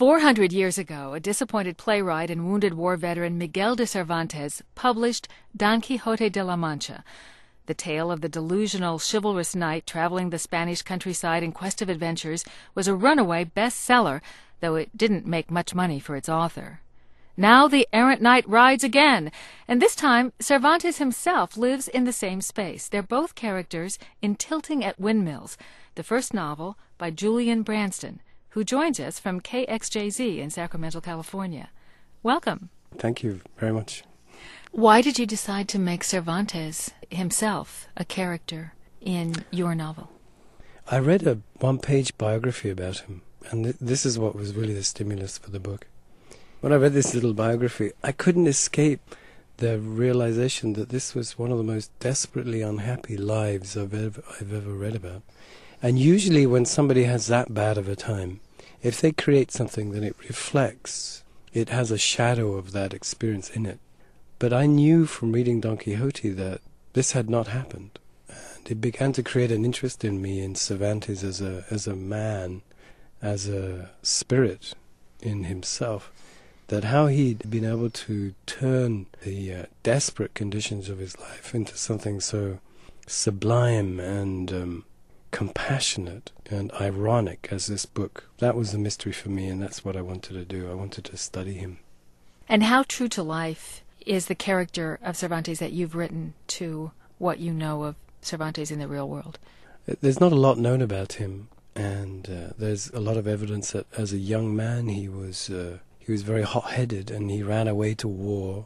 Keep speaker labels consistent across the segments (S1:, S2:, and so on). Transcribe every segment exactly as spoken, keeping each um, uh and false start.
S1: Four hundred years ago, a disappointed playwright and wounded war veteran Miguel de Cervantes published Don Quixote de la Mancha, the tale of the delusional, chivalrous knight traveling the Spanish countryside in quest of adventures was a runaway bestseller, though it didn't make much money for its author. Now the errant knight rides again, and this time Cervantes himself lives in the same space. They're both characters in Tilting at Windmills, the first novel by Julian Branston, who joins us from K X J Z in Sacramento, California. Welcome.
S2: Thank you very much.
S1: Why did you decide to make Cervantes himself a character in your novel?
S2: I read a one-page biography about him, and th- this is what was really the stimulus for the book. When I read this little biography, I couldn't escape the realization that this was one of the most desperately unhappy lives I've ever, I've ever read about. And usually when somebody has that bad of a time, if they create something, then it reflects, it has a shadow of that experience in it. But I knew from reading Don Quixote that this had not happened. And it began to create an interest in me in Cervantes as a, as a man, as a spirit in himself, that how he'd been able to turn the uh, desperate conditions of his life into something so sublime and um, compassionate and ironic as this book. That was the mystery for me, and that's what I wanted to do. I wanted to study him.
S1: And how true to life is the character of Cervantes that you've written to what you know of Cervantes in the real world?
S2: There's not a lot known about him, and uh, there's a lot of evidence that as a young man he was uh, he was very hot-headed, and he ran away to war,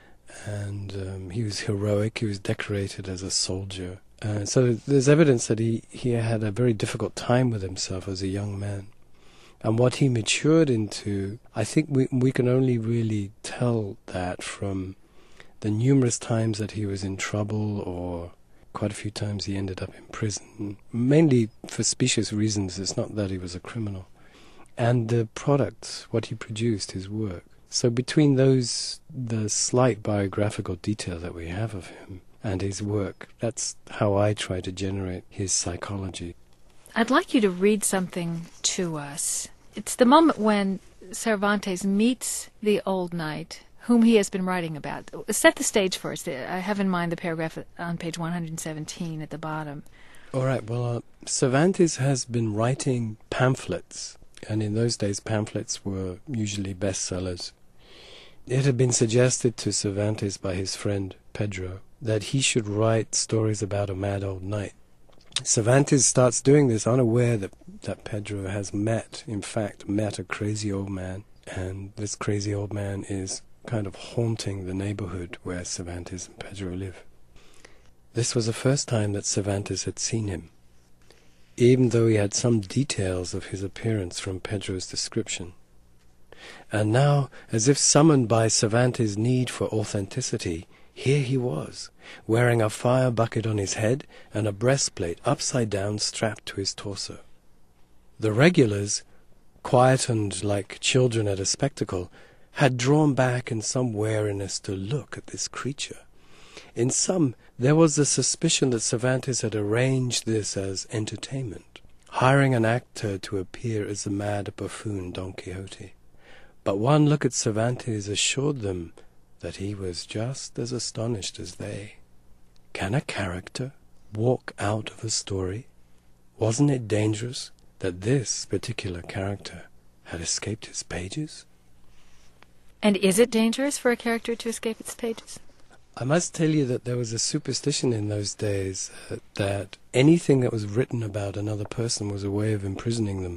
S2: and um, he was heroic. He was decorated as a soldier. Uh, so there's evidence that he, he had a very difficult time with himself as a young man. And what he matured into, I think we we can only really tell that from the numerous times that he was in trouble, or quite a few times he ended up in prison, mainly for specious reasons. It's not that he was a criminal. And the product, what he produced, his work. So between those, the slight biographical detail that we have of him and his work, that's how I try to generate his psychology.
S1: I'd like you to read something to us. It's the moment when Cervantes meets the old knight whom he has been writing about. Set the stage for us. I have in mind the paragraph on page one hundred seventeen at the bottom.
S2: All right, well, uh, Cervantes has been writing pamphlets, and in those days pamphlets were usually bestsellers. It had been suggested to Cervantes by his friend Pedro that he should write stories about a mad old knight. Cervantes starts doing this unaware that, that Pedro has met, in fact, met a crazy old man, and this crazy old man is kind of haunting the neighborhood where Cervantes and Pedro live. This was the first time that Cervantes had seen him, even though he had some details of his appearance from Pedro's description. And now, as if summoned by Cervantes' need for authenticity, here he was, wearing a fire bucket on his head and a breastplate upside down strapped to his torso. The regulars, quietened like children at a spectacle, had drawn back in some wariness to look at this creature. In some, there was the suspicion that Cervantes had arranged this as entertainment, hiring an actor to appear as the mad buffoon Don Quixote. But one look at Cervantes assured them that he was just as astonished as they. Can a character walk out of a story? Wasn't it dangerous that this particular character had escaped his pages?
S1: And is it dangerous for a character to escape its pages?
S2: I must tell you that there was a superstition in those days uh, that anything that was written about another person was a way of imprisoning them.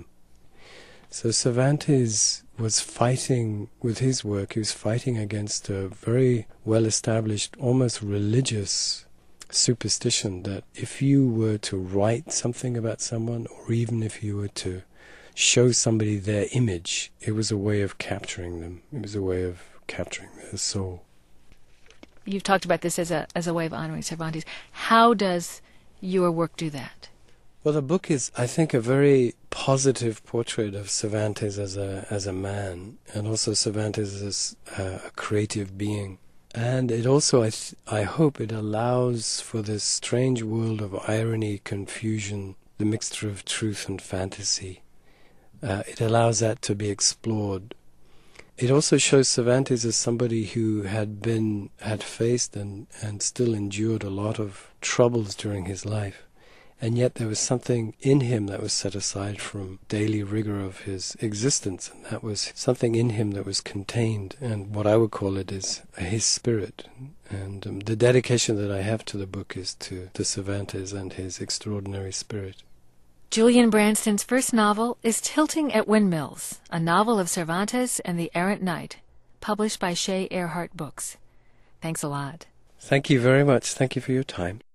S2: So Cervantes was fighting with his work, he was fighting against a very well-established, almost religious superstition that if you were to write something about someone, or even if you were to show somebody their image, it was a way of capturing them. It was a way of capturing their soul.
S1: You've talked about this as a as a way of honoring Cervantes. How does your work do that?
S2: Well, the book is, I think, a very positive portrait of Cervantes as a as a man, and also Cervantes as a, a creative being. And it also, I, th- I hope, it allows for this strange world of irony, confusion, the mixture of truth and fantasy Uh, it allows that to be explored. It also shows Cervantes as somebody who had been, had faced and, and still endured a lot of troubles during his life. And yet there was something in him that was set aside from daily rigor of his existence, and that was something in him that was contained, and what I would call it is his spirit. And um, the dedication that I have to the book is to, to Cervantes and his extraordinary spirit.
S1: Julian Branston's first novel is Tilting at Windmills, a novel of Cervantes and the Errant Knight, published by Shea Earhart Books. Thanks a lot.
S2: Thank you very much. Thank you for your time.